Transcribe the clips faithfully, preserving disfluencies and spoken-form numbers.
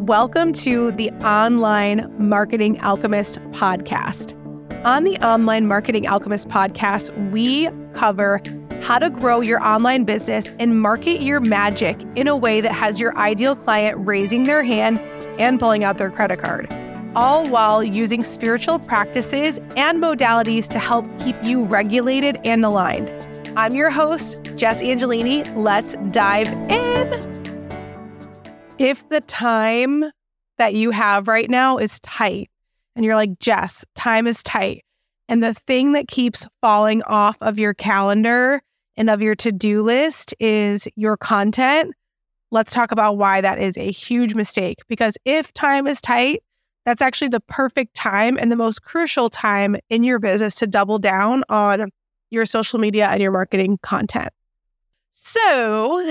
Welcome to the Online Marketing Alchemist podcast. On the Online Marketing Alchemist podcast, we cover how to grow your online business and market your magic in a way that has your ideal client raising their hand and pulling out their credit card, all while using spiritual practices and modalities to help keep you regulated and aligned. I'm your host, Jess Angelini. Let's dive in. If the time that you have right now is tight and you're like, Jess, time is tight, and the thing that keeps falling off of your calendar and of your to-do list is your content, let's talk about why that is a huge mistake. Because if time is tight, that's actually the perfect time and the most crucial time in your business to double down on your social media and your marketing content. So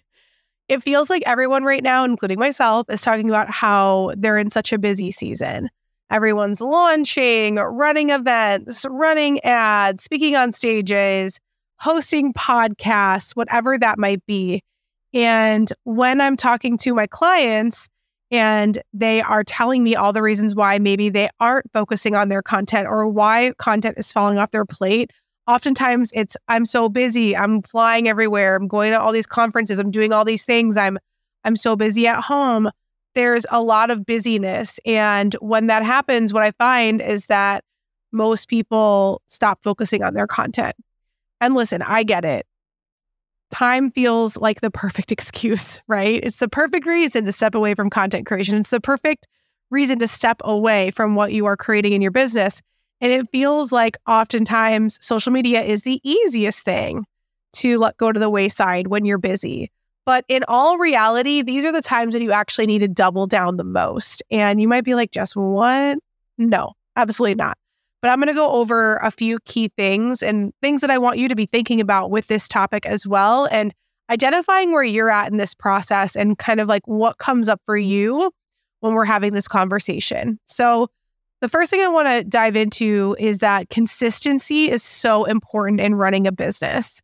it feels like everyone right now, including myself, is talking about how they're in such a busy season. Everyone's launching, running events, running ads, speaking on stages, hosting podcasts, whatever that might be. And when I'm talking to my clients and they are telling me all the reasons why maybe they aren't focusing on their content or why content is falling off their plate, oftentimes it's, I'm so busy, I'm flying everywhere, I'm going to all these conferences, I'm doing all these things, I'm I'm so busy at home. There's a lot of busyness. And when that happens, what I find is that most people stop focusing on their content. And listen, I get it. Time feels like the perfect excuse, right? It's the perfect reason to step away from content creation. It's the perfect reason to step away from what you are creating in your business. And it feels like oftentimes social media is the easiest thing to let go to the wayside when you're busy. But in all reality, these are the times when you actually need to double down the most. And you might be like, Jess, what? No, absolutely not. But I'm going to go over a few key things and things that I want you to be thinking about with this topic as well, and identifying where you're at in this process and kind of like what comes up for you when we're having this conversation. So the first thing I want to dive into is that consistency is so important in running a business.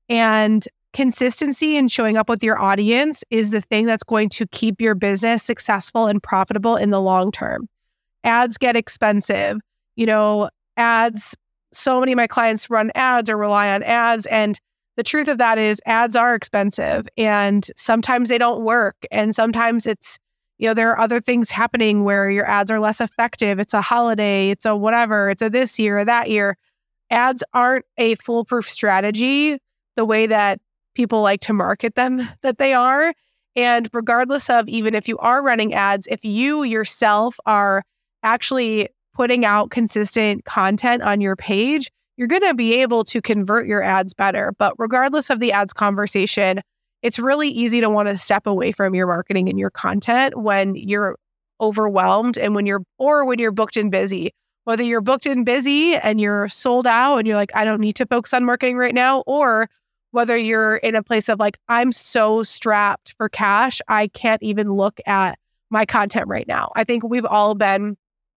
And consistency in showing up with your audience is the thing that's going to keep your business successful and profitable in the long term. Ads get expensive. You know, ads, so many of my clients run ads or rely on ads. And the truth of that is ads are expensive and sometimes they don't work. And sometimes it's, you know, there are other things happening where your ads are less effective. It's a holiday, it's a whatever, it's a this year or that year. Ads aren't a foolproof strategy the way that people like to market them that they are. And regardless of even if you are running ads, if you yourself are actually putting out consistent content on your page, you're going to be able to convert your ads better. But regardless of the ads conversation, it's really easy to want to step away from your marketing and your content when you're overwhelmed and when you're, or when you're booked and busy. Whether you're booked and busy and you're sold out and you're like, I don't need to focus on marketing right now, or whether you're in a place of like, I'm so strapped for cash, I can't even look at my content right now. I think we've all been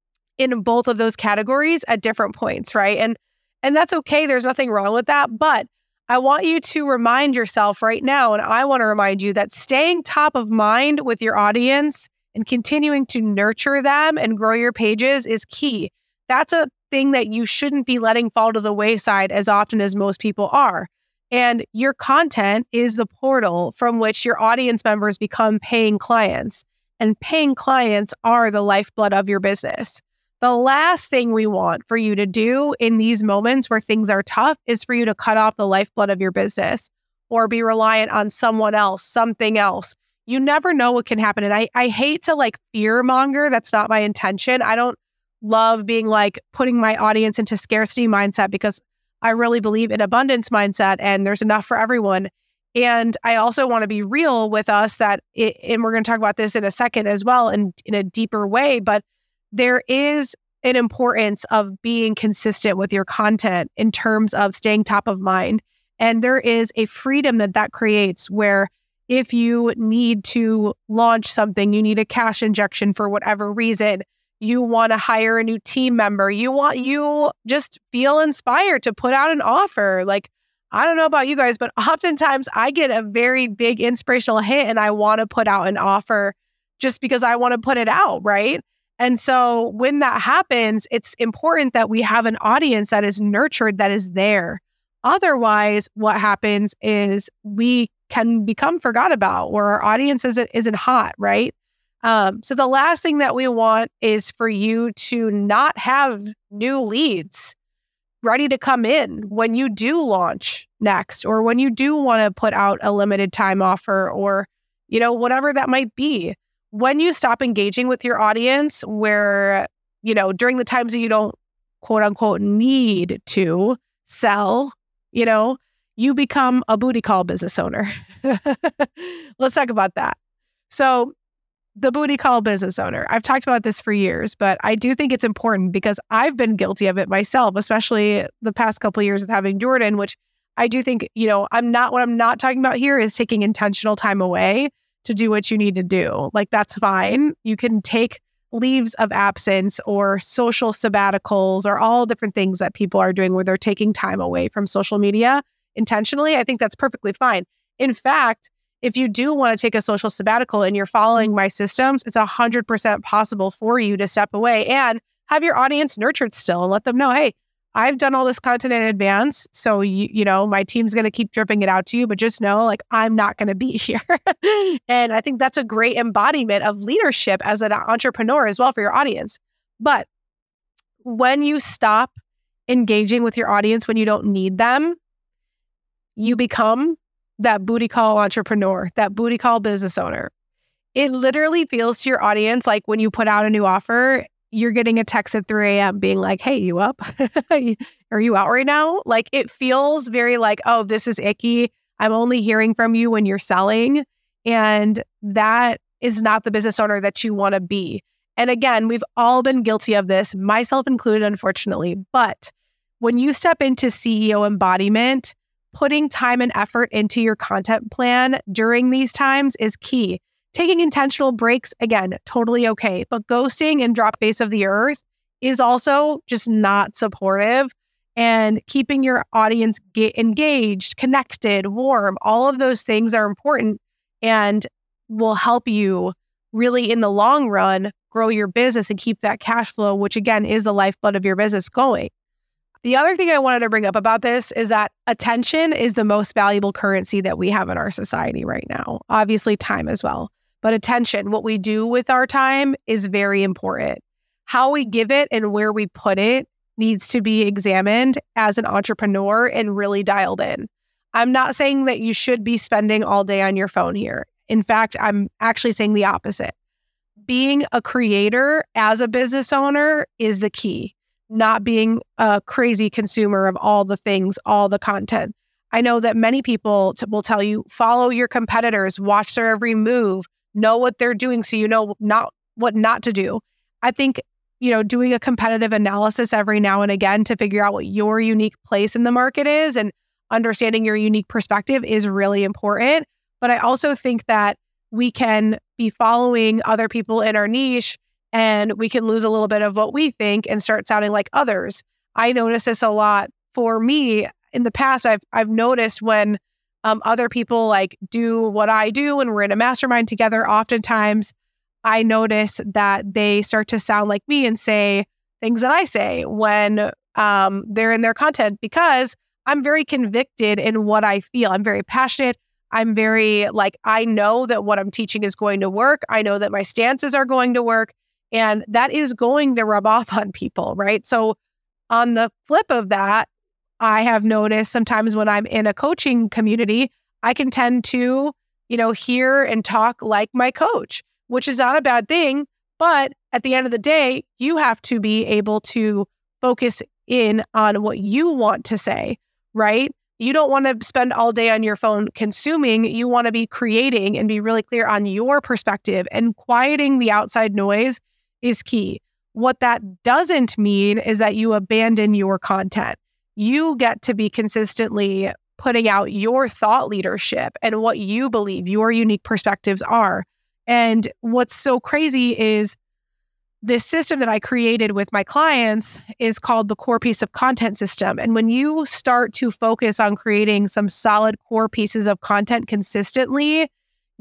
in both of those categories at different points, right? And and that's okay. There's nothing wrong with that. But I want you to remind yourself right now, and I want to remind you that staying top of mind with your audience and continuing to nurture them and grow your pages is key. That's a thing that you shouldn't be letting fall to the wayside as often as most people are. And your content is the portal from which your audience members become paying clients. And paying clients are the lifeblood of your business. The last thing we want for you to do in these moments where things are tough is for you to cut off the lifeblood of your business or be reliant on someone else, something else. You never know what can happen. And I, I hate to like fear monger. That's not my intention. I don't love being like putting my audience into scarcity mindset because I really believe in abundance mindset and there's enough for everyone. And I also want to be real with us that, it, and we're going to talk about this in a second as well and in a deeper way, but there is an importance of being consistent with your content in terms of staying top of mind. And there is a freedom that that creates where if you need to launch something, you need a cash injection for whatever reason, you want to hire a new team member, you want, you just feel inspired to put out an offer. Like, I don't know about you guys, but oftentimes I get a very big inspirational hit and I want to put out an offer just because I want to put it out, right? And so when that happens, it's important that we have an audience that is nurtured, that is there. Otherwise, what happens is we can become forgot about, or our audience isn't, isn't hot, right? Um, so the last thing that we want is for you to not have new leads ready to come in when you do launch next, or when you do want to put out a limited time offer, or, you know, whatever that might be. When you stop engaging with your audience, where, you know, during the times that you don't quote unquote need to sell, you know, you become a booty call business owner. Let's talk about that. So the booty call business owner, I've talked about this for years, but I do think it's important because I've been guilty of it myself, especially the past couple of years of having Jordan, which I do think, you know, I'm not, what I'm not talking about here is taking intentional time away to do what you need to do. Like, that's fine. You can take leaves of absence or social sabbaticals or all different things that people are doing where they're taking time away from social media intentionally. I think that's perfectly fine. In fact, if you do want to take a social sabbatical and you're following my systems, it's one hundred percent possible for you to step away and have your audience nurtured still and let them know, hey, I've done all this content in advance. So, you, you know, my team's going to keep dripping it out to you, but just know, like, I'm not going to be here. And I think that's a great embodiment of leadership as an entrepreneur as well for your audience. But when you stop engaging with your audience when you don't need them, you become that booty call entrepreneur, that booty call business owner. It literally feels to your audience like when you put out a new offer, you're getting a text at three a.m. being like, hey, you up? Are you out right now? Like, it feels very like, oh, this is icky. I'm only hearing from you when you're selling. And that is not the business owner that you want to be. And again, we've all been guilty of this, myself included, unfortunately. But when you step into C E O embodiment, putting time and effort into your content plan during these times is key. Taking intentional breaks, again, totally okay. But ghosting and drop face of the earth is also just not supportive. And keeping your audience get engaged, connected, warm, all of those things are important and will help you really in the long run grow your business and keep that cash flow, which again is the lifeblood of your business, going. The other thing I wanted to bring up about this is that attention is the most valuable currency that we have in our society right now. Obviously, time as well. But attention, what we do with our time, is very important. How we give it and where we put it needs to be examined as an entrepreneur and really dialed in. I'm not saying that you should be spending all day on your phone here. In fact, I'm actually saying the opposite. Being a creator as a business owner is the key, not being a crazy consumer of all the things, all the content. I know that many people t- will tell you, follow your competitors, watch their every move, know what they're doing so you know not what not to do. I think, you know, doing a competitive analysis every now and again to figure out what your unique place in the market is and understanding your unique perspective is really important. But I also think that we can be following other people in our niche and we can lose a little bit of what we think and start sounding like others. I notice this a lot. For me, in the past, I've I've noticed when Um, other people like do what I do and we're in a mastermind together, oftentimes I notice that they start to sound like me and say things that I say when um, they're in their content, because I'm very convicted in what I feel. I'm very passionate. I'm very like, I know that what I'm teaching is going to work. I know that my stances are going to work, and that is going to rub off on people, right? So on the flip of that, I have noticed sometimes when I'm in a coaching community, I can tend to, you know, hear and talk like my coach, which is not a bad thing. But at the end of the day, you have to be able to focus in on what you want to say, right? You don't want to spend all day on your phone consuming. You want to be creating and be really clear on your perspective, and quieting the outside noise is key. What that doesn't mean is that you abandon your content. You get to be consistently putting out your thought leadership and what you believe your unique perspectives are. And what's so crazy is this system that I created with my clients is called the core piece of content system. And when you start to focus on creating some solid core pieces of content consistently,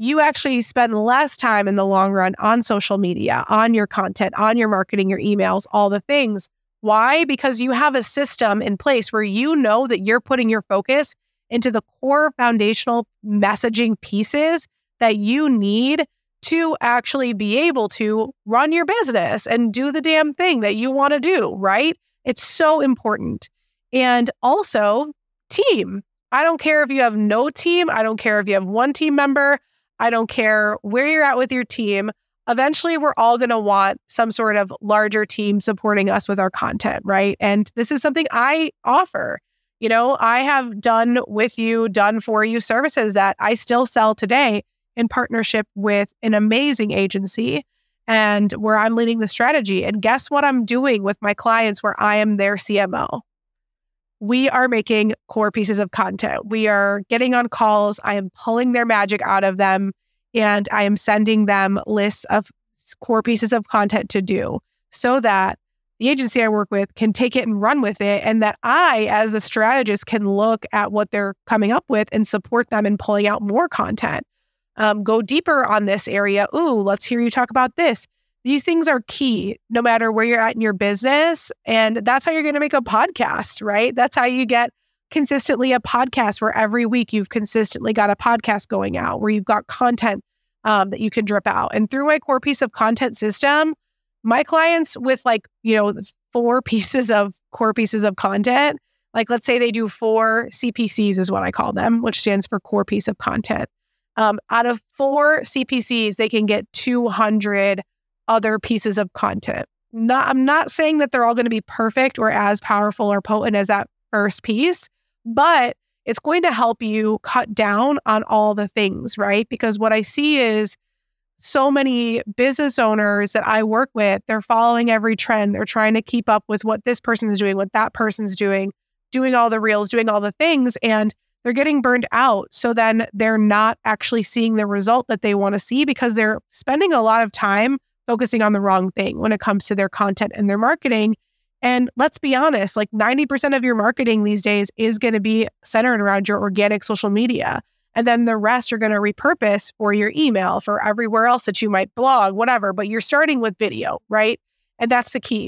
you actually spend less time in the long run on social media, on your content, on your marketing, your emails, all the things. Why? Because you have a system in place where you know that you're putting your focus into the core foundational messaging pieces that you need to actually be able to run your business and do the damn thing that you want to do, right? It's so important. And also, team. I don't care if you have no team. I don't care if you have one team member. I don't care where you're at with your team. Eventually, we're all going to want some sort of larger team supporting us with our content, right? And this is something I offer. You know, I have done with you, done for you services that I still sell today in partnership with an amazing agency and where I'm leading the strategy. And guess what I'm doing with my clients where I am their C M O? We are making core pieces of content. We are getting on calls. I am pulling their magic out of them, and I am sending them lists of core pieces of content to do so that the agency I work with can take it and run with it, and that I, as the strategist, can look at what they're coming up with and support them in pulling out more content. Um, go deeper on this area. Ooh, let's hear you talk about this. These things are key no matter where you're at in your business. And that's how you're going to make a podcast, right? That's how you get consistently a podcast where every week you've consistently got a podcast going out, where you've got content um, that you can drip out. And through my core piece of content system, my clients with like, you know, four pieces of core pieces of content, like let's say they do four C P Cs is what I call them, which stands for core piece of content. Um, out of four C P Cs, they can get two hundred other pieces of content. Not, I'm not saying that they're all going to be perfect or as powerful or potent as that first piece, but it's going to help you cut down on all the things, right? Because what I see is so many business owners that I work with, they're following every trend. They're trying to keep up with what this person is doing, what that person's doing, doing all the reels, doing all the things, and they're getting burned out. So then they're not actually seeing the result that they want to see because they're spending a lot of time focusing on the wrong thing when it comes to their content and their marketing. And let's be honest, like ninety percent of your marketing these days is going to be centered around your organic social media. And then the rest you're going to repurpose for your email, for everywhere else that you might blog, whatever. But you're starting with video, right? And that's the key.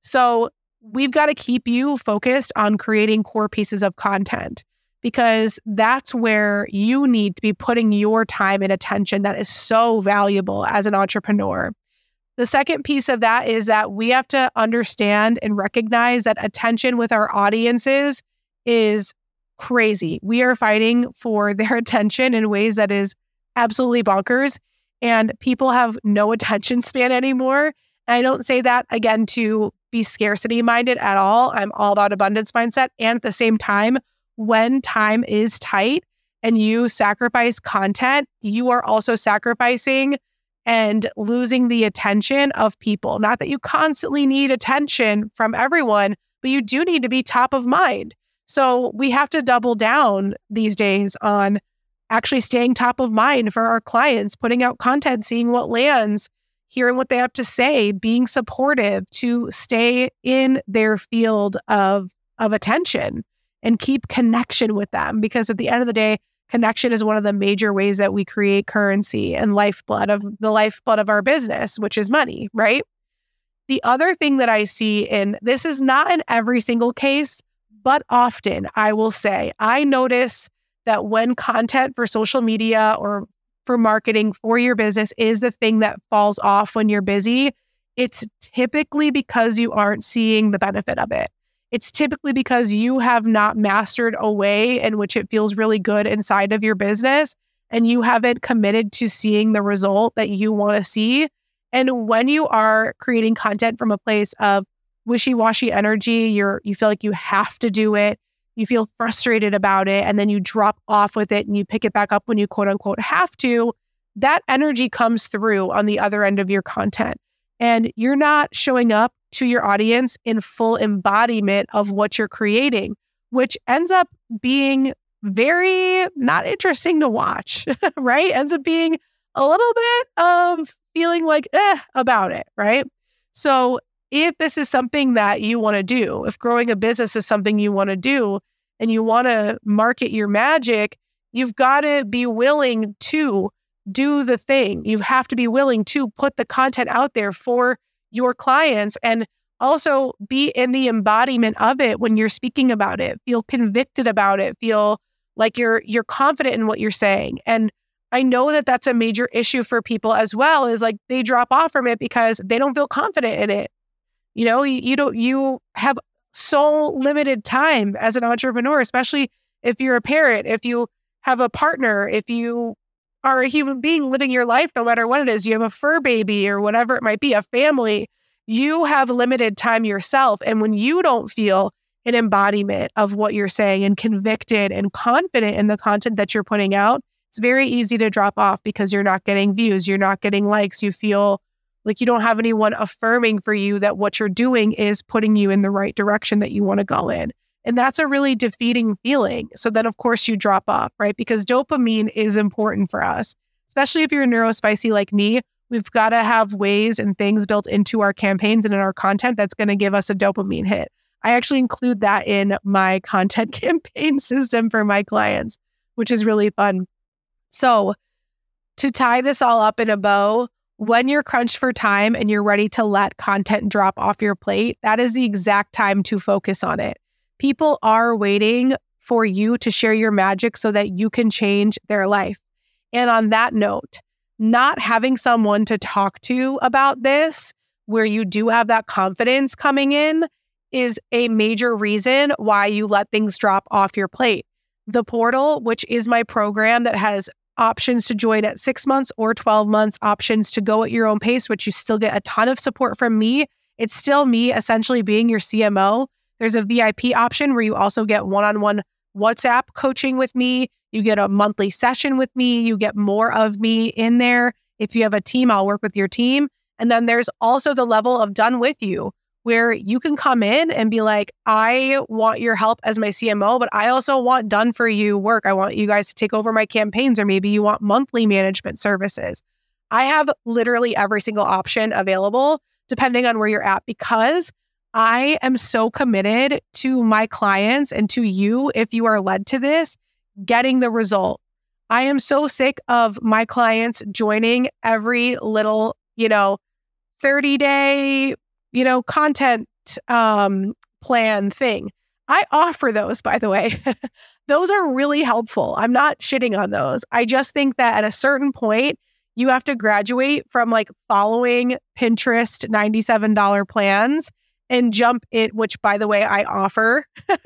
So we've got to keep you focused on creating core pieces of content, because that's where you need to be putting your time and attention that is so valuable as an entrepreneur. The second piece of that is that we have to understand and recognize that attention with our audiences is crazy. We are fighting for their attention in ways that is absolutely bonkers, and people have no attention span anymore. And I don't say that, again, to be scarcity minded at all. I'm all about abundance mindset. And at the same time, when time is tight and you sacrifice content, you are also sacrificing and losing the attention of people. Not that you constantly need attention from everyone, but you do need to be top of mind. So we have to double down these days on actually staying top of mind for our clients, putting out content, seeing what lands, hearing what they have to say, being supportive to stay in their field of, of attention and keep connection with them. Because at the end of the day, connection is one of the major ways that we create currency and lifeblood of the lifeblood of our business, which is money, right? The other thing that I see, and this is not in every single case, but often I will say, I notice that when content for social media or for marketing for your business is the thing that falls off when you're busy, it's typically because you aren't seeing the benefit of it. It's typically because you have not mastered a way in which it feels really good inside of your business, and you haven't committed to seeing the result that you want to see. And when you are creating content from a place of wishy-washy energy, you're you feel like you have to do it, you feel frustrated about it, and then you drop off with it and you pick it back up when you quote unquote have to, that energy comes through on the other end of your content. And you're not showing up to your audience in full embodiment of what you're creating, which ends up being very not interesting to watch, right? Ends up being a little bit of feeling like, eh, about it, right? So if this is something that you want to do, if growing a business is something you want to do and you want to market your magic, you've got to be willing to do the thing. You have to be willing to put the content out there for your clients and also be in the embodiment of it when you're speaking about it. Feel convicted about it. Feel like you're you're confident in what you're saying. And I know that that's a major issue for people as well, is like they drop off from it because they don't feel confident in it. You know, you, you don't, you have so limited time as an entrepreneur, especially if you're a parent, if you have a partner, if you are a human being living your life, no matter what it is, you have a fur baby or whatever it might be, a family, you have limited time yourself. And when you don't feel an embodiment of what you're saying and convicted and confident in the content that you're putting out, it's very easy to drop off because you're not getting views, you're not getting likes, you feel like you don't have anyone affirming for you that what you're doing is putting you in the right direction that you want to go in. And that's a really defeating feeling. So then, of course, you drop off, right? Because dopamine is important for us, especially if you're neurospicy like me. We've got to have ways and things built into our campaigns and in our content that's going to give us a dopamine hit. I actually include that in my content campaign system for my clients, which is really fun. So to tie this all up in a bow, when you're crunched for time and you're ready to let content drop off your plate, that is the exact time to focus on it. People are waiting for you to share your magic so that you can change their life. And on that note, not having someone to talk to about this, where you do have that confidence coming in, is a major reason why you let things drop off your plate. The Portal, which is my program that has options to join at six months or twelve months, options to go at your own pace, which you still get a ton of support from me. It's still me essentially being your C M O. There's a V I P option where you also get one-on-one WhatsApp coaching with me. You get a monthly session with me. You get more of me in there. If you have a team, I'll work with your team. And then there's also the level of done with you, where you can come in and be like, I want your help as my C M O, but I also want done for you work. I want you guys to take over my campaigns, or maybe you want monthly management services. I have literally every single option available depending on where you're at, because I am so committed to my clients and to you, if you are led to this, getting the result. I am so sick of my clients joining every little, you know, thirty day, you know, content um, plan thing. I offer those, by the way. Those are really helpful. I'm not shitting on those. I just think that at a certain point, you have to graduate from like following Pinterest ninety-seven dollars plans and jump it, which by the way, I offer.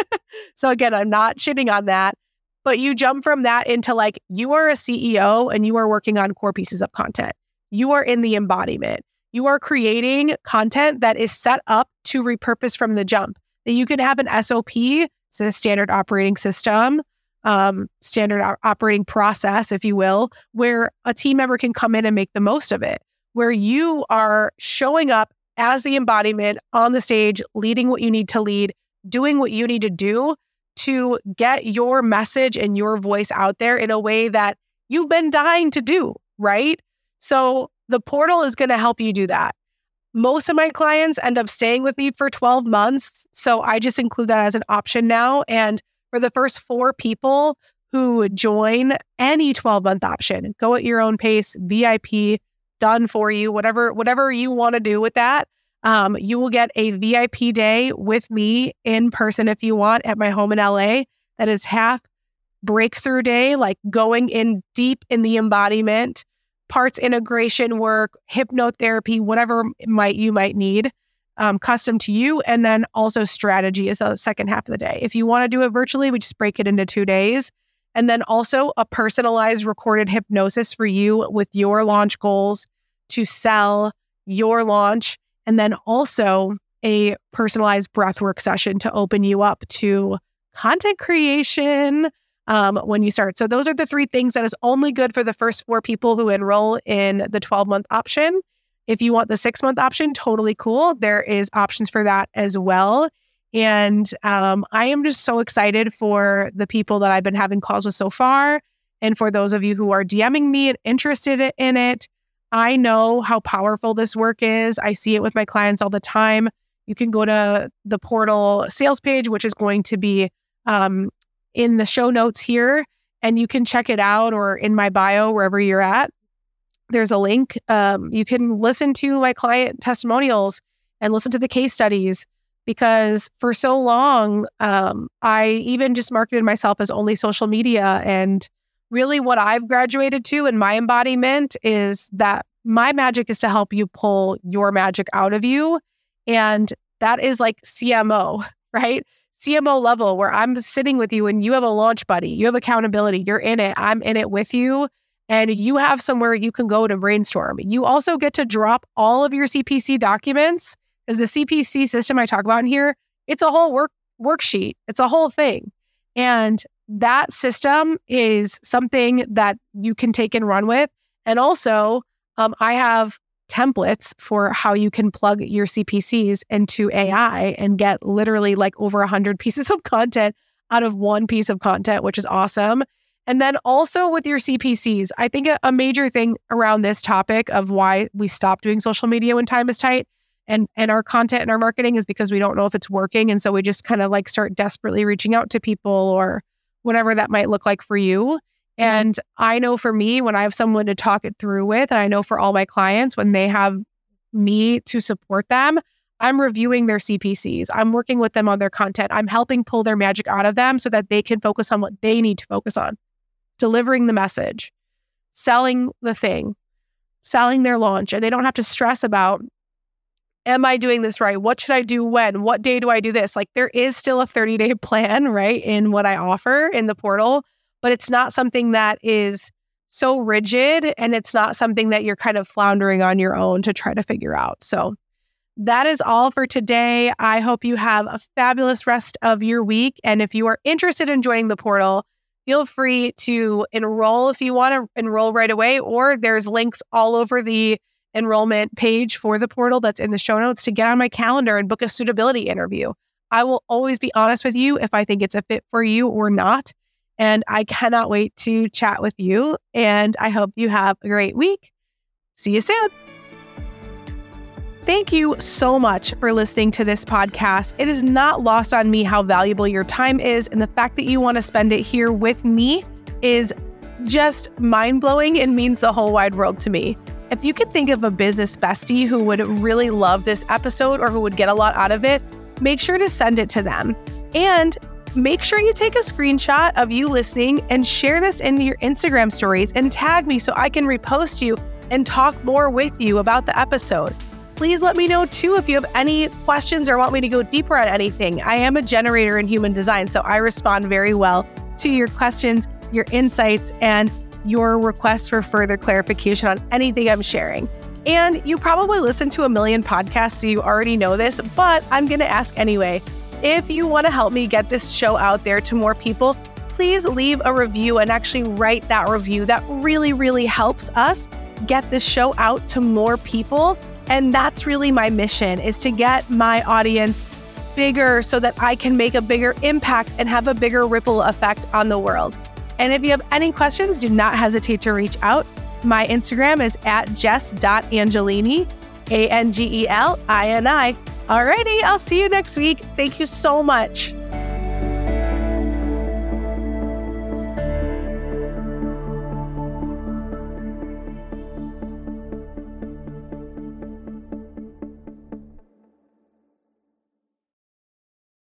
So again, I'm not shitting on that, but you jump from that into like, you are a C E O and you are working on core pieces of content. You are in the embodiment. You are creating content that is set up to repurpose from the jump, that you can have an S O P, so a standard operating system, um, standard o- operating process, if you will, where a team member can come in and make the most of it, where you are showing up as the embodiment on the stage, leading what you need to lead, doing what you need to do to get your message and your voice out there in a way that you've been dying to do, right? So the Portal is going to help you do that. Most of my clients end up staying with me for twelve months. So I just include that as an option now. And for the first four people who join any twelve month option, go at your own pace, V I P, done for you, whatever, whatever you want to do with that. Um, you will get a V I P day with me in person if you want at my home in L A. That is half breakthrough day, like going in deep in the embodiment, parts integration work, hypnotherapy, whatever might you might need, um, custom to you. And then also strategy is the second half of the day. If you want to do it virtually, we just break it into two days. And then also a personalized recorded hypnosis for you with your launch goals to sell your launch. And then also a personalized breathwork session to open you up to content creation um, when you start. So those are the three things that is only good for the first four people who enroll in the twelve month option. If you want the six month option, totally cool. There is options for that as well. And um, I am just so excited for the people that I've been having calls with so far. And for those of you who are DMing me and interested in it, I know how powerful this work is. I see it with my clients all the time. You can go to the Portal sales page, which is going to be um, in the show notes here, and you can check it out, or in my bio, wherever you're at. there's a link. Um, you can listen to my client testimonials and listen to the case studies, because for so long, um, I even just marketed myself as only social media. And really what I've graduated to in my embodiment is that my magic is to help you pull your magic out of you. And that is like C M O, right? C M O level, where I'm sitting with you and you have a launch buddy, you have accountability, you're in it, I'm in it with you, and you have somewhere you can go to brainstorm. You also get to drop all of your C P C documents, because the C P C system I talk about in here, it's a whole work worksheet. It's a whole thing. And that system is something that you can take and run with. And also, um, I have templates for how you can plug your C P Cs into A I and get literally like over one hundred pieces of content out of one piece of content, which is awesome. And then also with your C P Cs, I think a, a major thing around this topic of why we stop doing social media when time is tight and, and our content and our marketing is because we don't know if it's working. And so we just kind of like start desperately reaching out to people or whatever that might look like for you. And I know for me, when I have someone to talk it through with, and I know for all my clients, when they have me to support them, I'm reviewing their C P Cs. I'm working with them on their content. I'm helping pull their magic out of them so that they can focus on what they need to focus on. Delivering the message, selling the thing, selling their launch. And they don't have to stress about, am I doing this right? What should I do when? What day do I do this? Like there is still a thirty-day plan, right, in what I offer in the portal. But it's not something that is so rigid, and it's not something that you're kind of floundering on your own to try to figure out. So that is all for today. I hope you have a fabulous rest of your week. And if you are interested in joining the portal, feel free to enroll if you want to enroll right away, or there's links all over the enrollment page for the portal that's in the show notes to get on my calendar and book a suitability interview. I will always be honest with you if I think it's a fit for you or not. And I cannot wait to chat with you. And I hope you have a great week. See you soon. Thank you so much for listening to this podcast. It is not lost on me how valuable your time is. And the fact that you want to spend it here with me is just mind-blowing and means the whole wide world to me. If you could think of a business bestie who would really love this episode or who would get a lot out of it, make sure to send it to them. And make sure you take a screenshot of you listening and share this into your Instagram stories and tag me so I can repost you and talk more with you about the episode. Please let me know too if you have any questions or want me to go deeper on anything. I am a generator in human design, so I respond very well to your questions, your insights, and your requests for further clarification on anything I'm sharing. And you probably listen to a million podcasts, so you already know this, but I'm going to ask anyway. If you want to help me get this show out there to more people, please leave a review and actually write that review. That really, really helps us get this show out to more people. And that's really my mission, is to get my audience bigger so that I can make a bigger impact and have a bigger ripple effect on the world. And if you have any questions, do not hesitate to reach out. My Instagram is at jess dot angelini, A N G E L I N I. Alrighty, I'll see you next week. Thank you so much.